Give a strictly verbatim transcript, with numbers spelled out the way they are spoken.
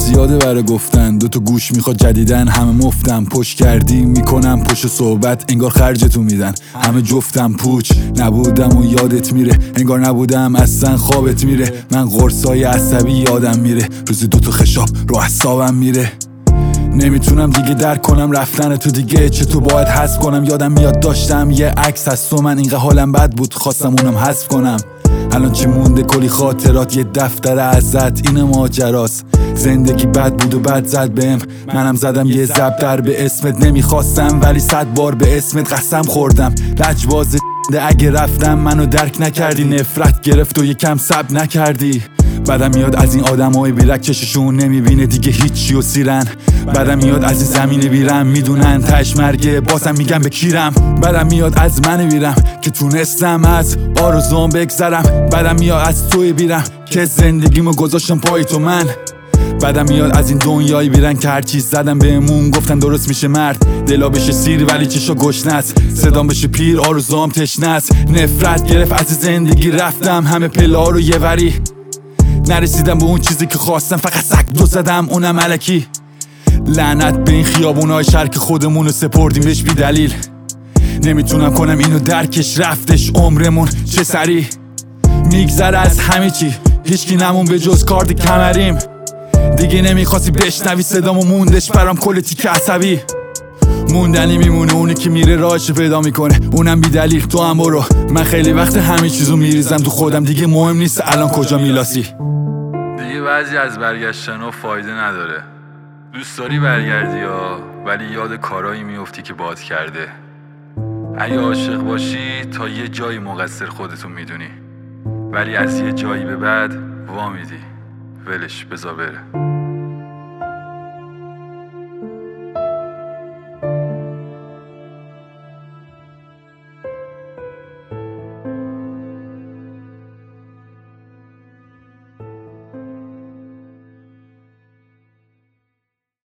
زیاده برای گفتن، دوتا گوش میخواد جدیدن، همه مفتم پشت کردی میکنم پشت صحبت، انگار خرجتو میدن همه جفتم پوچ نبودم و یادت میره، انگار نبودم اصلا خوابت میره، من قرصای عصبی یادم میره، روزی دوتا خشاب رو اعصابم میره. نمیتونم دیگه درک کنم رفتن تو دیگه، چطور باید حذف کنم؟ یادم میاد داشتم یه عکس از تو، من اینقدر حالم بد بود خواستم اونم حذف کنم. الان چی مونده؟ کلی خاطرات، یه دفتر ازت، این ماجراست. زندگی بد بود و بد زد بهم، منم زدم یه زبدر به اسمت، نمیخواستم ولی صد بار به اسمت قسم خوردم. لجباز اگه رفتم منو درک نکردی، نفرت گرفت و یکم صبر نکردی. بعدم میاد از این آدمای بیرک چششون نمیبینه دیگه هیچی و سیرن، بعدم میاد از این زمین بیرم میدونن تش مرگه بازم میگم بکیرم، بعدم میاد از من بیرم که تونستم از آرزوام بگذرم، بعدم میاد از توی بیرم که زندگیمو گذاشتم پای تو من، بعدم میاد از این دنیایی بیرن که هر چیز زدم بهمون گفتن درست میشه مرد، دلا بشه سیر ولی چشا گشنست، صدام بشه پیر آرزوام تشنست، نفرت گرفت از زندگی رفتم همه پلا رو یه وری، نرسیدم به اون چیزی که خواستم، فقط سگ دو زدم اونم الکی. لعنت به این خیابونای شهر که خودمونو سپردیم بهش بی دلیل، نمیتونم کنم اینو درکش، رفتش عمرمون چه سری میگذره از همه چی، هیچکی نمون به جز کارد کمریم، دیگه نمیخواستی بشنوی صدامو موندش برام کل تیک عصبی، موندنی میمونه اونی که میره راهش پیدا میکنه، اونم بی دلیل. تو هم برو، من خیلی وقت همه چیزو میریزم تو خودم، دیگه مهم نیست الان کجا میلاسی. دیگه بعضی از برگشتنها فایده نداره، دوست داری برگردی ها، ولی یاد کارایی میفتی که باد کرده. اگه عاشق باشی تا یه جایی مقصر خودتو میدونی، ولی از یه جایی به بعد وا میدی ولش بذار بره.